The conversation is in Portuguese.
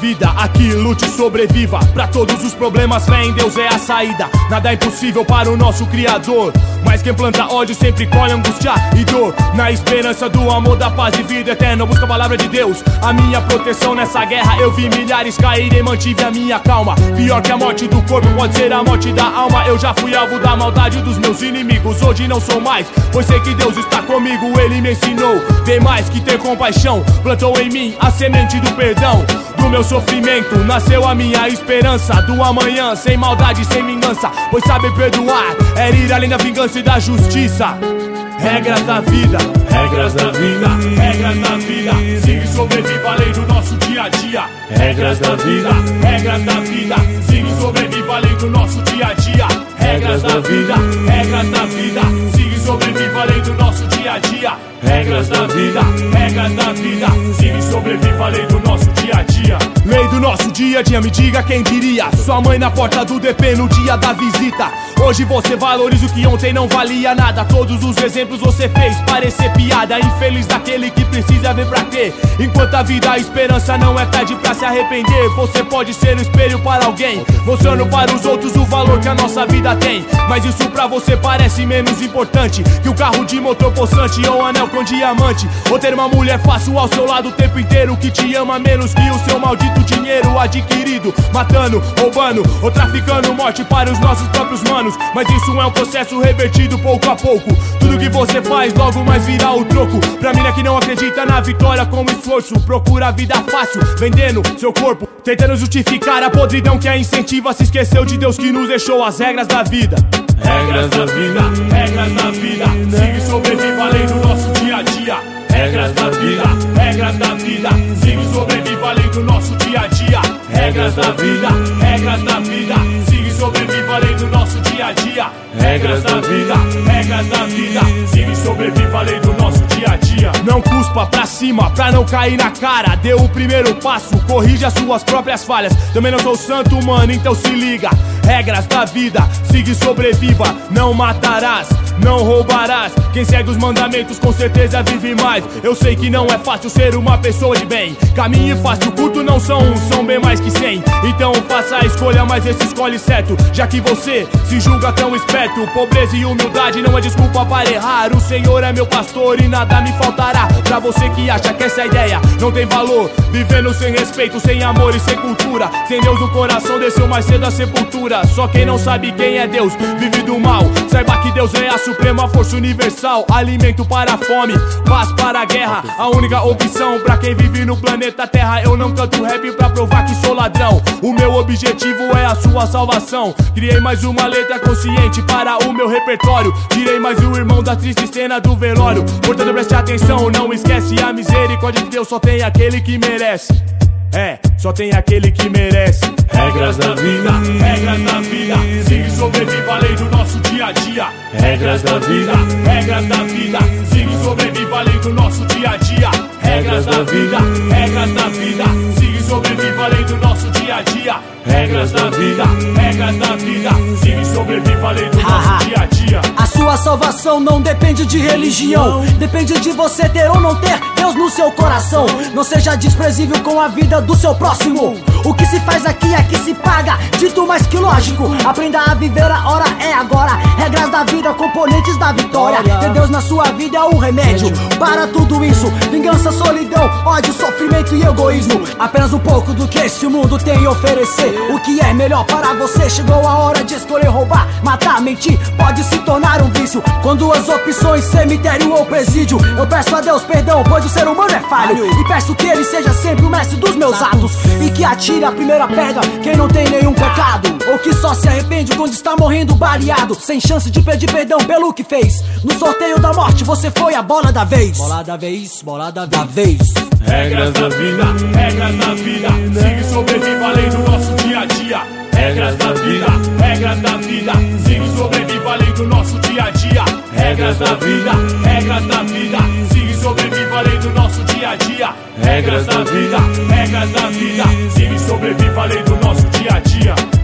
vida, aqui lute e sobreviva. Pra todos os problemas, fé em Deus é a saída. Nada é impossível para o nosso Criador, mas quem planta ódio sempre colhe angústia e dor. Na esperança do amor, da paz e vida eterna, eu busco a palavra de Deus, a minha proteção nessa guerra. Eu vi milhares caírem, mantive a minha calma. Pior que a morte do corpo pode ser a morte da alma. Eu já fui alvo da maldade dos meus inimigos, hoje não sou mais, pois sei que Deus está comigo. Ele me ensinou, tem mais que ter compaixão. Plantou em mim a semente do perdão. Do meu sofrimento nasceu a minha esperança do amanhã, sem maldade, sem vingança, pois sabe perdoar é ir além da vingança e da justiça. Regras da vida, regras da vida, regras da vida. Siga e sobreviva além do nosso dia a dia. Regras da vida, regras da vida. Siga e sobreviva além do nosso dia a dia. Regras da vida, regras da vida. Siga e sobreviva além do nosso dia a dia. Regras da vida, regras da vida. Siga e sobreviva além do nosso dia a dia. Lei do nosso dia a dia, me diga quem diria. Sua mãe na porta do DP no dia da visita. Hoje você valoriza o que ontem não valia nada. Todos os exemplos você fez parecer piada. Infeliz daquele que precisa ver pra quê. Enquanto a vida, a esperança não é tarde pra se arrepender. Você pode ser um espelho para alguém, mostrando para os outros o valor que a nossa vida tem. Mas isso pra você parece menos importante que o carro de motor possante ou anel com diamante, ou ter uma mulher fácil ao seu lado o tempo inteiro, que te ama menos que o seu maldito dinheiro adquirido, matando, roubando ou traficando morte para os nossos próprios manos. Mas isso é um processo revertido pouco a pouco. Tudo que você faz logo mais virá o troco. Pra mina que não acredita na vitória com esforço, procura a vida fácil, vendendo seu corpo, tentando justificar a podridão que a incentiva. Se esqueceu de Deus que nos deixou as regras da vida. Regras da vida, regras da vida. Siga e sobreviva além do nosso dia a dia. Regras da vida, regras da vida. Siga e sobreviva além do nosso dia a dia. Regras da vida, regras da vida. Siga e sobreviva além do nosso dia a dia. Regras da vida, regras da vida. Siga e sobreviva além do nosso dia a dia. Não cuspa pra cima pra não cair na cara. Dê o primeiro passo, corrija suas próprias falhas. Também não sou santo, mano, então se liga. Regras da vida, siga e sobreviva. Não matarás, não roubarás. Quem segue os mandamentos com certeza vive mais. Eu sei que não é fácil ser uma pessoa de bem. Caminho fácil, curto não são um, são bem mais que 100. Então faça a escolha, mas esse escolhe certo, já que você se julga tão esperto. Pobreza e humildade não é desculpa para errar. O Senhor é meu pastor e nada me faltará. Pra você que acha que essa ideia não tem valor, vivendo sem respeito, sem amor e sem cultura, sem Deus no coração, desceu mais cedo a sepultura. Só quem não sabe quem é Deus vive do mal. Saiba que Deus é a suprema força universal. Alimento para a fome, paz para a guerra, a única opção pra quem vive no planeta Terra. Eu não canto rap pra provar que sou ladrão. O meu objetivo é a sua salvação. Criei mais uma letra consciente para o meu repertório. Tirei mais um irmão da triste cena do velório. Portanto preste atenção, não esquece, a misericórdia de Deus só tem aquele que merece. Só tem aquele que merece. Regras da vida, regras da vida. Siga e sobreviva além do nosso dia a dia. Regras da vida, regras da vida. Siga e sobreviva além do nosso dia a dia. Regras da vida, regras da vida. Siga e sobreviva além do nosso dia a dia. Regras da vida, regras da vida. Siga e sobreviva além do nosso dia a dia. A sua salvação não depende de religião, depende de você ter ou não ter Deus no seu coração. Não seja desprezível com a vida do seu próximo. O que se faz aqui é que se paga, dito mais que lógico. Aprenda a viver, a hora é agora. Regras da vida, componentes da vitória. Ter Deus na sua vida é o remédio para tudo isso. Vingança, solidão, ódio, sofrimento e egoísmo. Apenas um pouco do que esse mundo tem a oferecer. O que é melhor para você? Chegou a hora de escolher roubar, matar, mentir. Pode se tornar um vício quando as opções cemitério ou presídio. Eu peço a Deus perdão, pois o ser humano é falho, e peço que ele seja sempre o mestre dos meus atos, e que atire a primeira pedra quem não tem nenhum pecado, ou que só se arrepende quando está morrendo baleado, sem chance de pedir perdão pelo que fez. No sorteio da morte você foi a bola da vez. Bola da vez, bola da vez. Regras da vida, regras da vida. Siga e sobreviva além do nosso dia a dia. Regras da vida, regras da vida. Siga e sobreviva além do nosso dia a dia. Regras da vida, regras da vida. Siga e sobreviva além do nosso dia a dia. Regras da vida, regras da vida. Siga e sobreviva além do nosso dia a dia.